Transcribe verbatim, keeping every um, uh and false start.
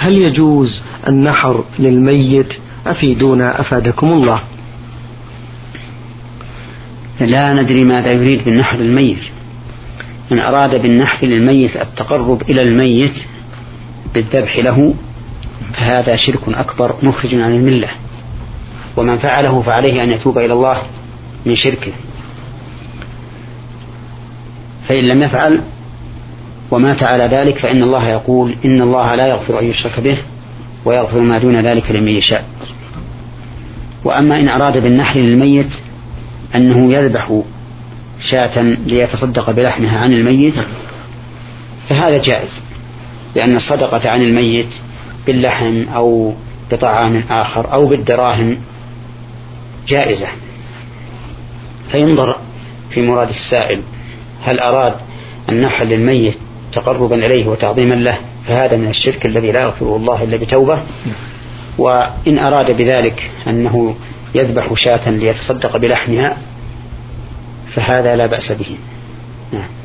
هل يجوز النحر للميت؟ أفيدونا أفادكم الله. لا ندري ماذا يريد بالنحر للميت. من أراد بالنحر للميت التقرب إلى الميت بالذبح له فهذا شرك أكبر مخرج عن الملة، ومن فعله فعليه أن يتوب إلى الله من شركه. فإن لم يفعل ومات على ذلك فإن الله يقول إن الله لا يغفر أن يشرك به ويغفر ما دون ذلك لمن يشاء. وأما إن أراد بالنحر للميت أنه يذبح شاة ليتصدق بلحمها عن الميت فهذا جائز، لأن الصدقة عن الميت باللحم أو بطعام آخر أو بالدراهم جائزة. فينظر في مراد السائل، هل أراد النحر للميت تقربا إليه وتعظيما له فهذا من الشرك الذي لا يغفره الله إلا بتوبة، وإن أراد بذلك أنه يذبح شاة ليتصدق بلحمها فهذا لا بأس به. نعم.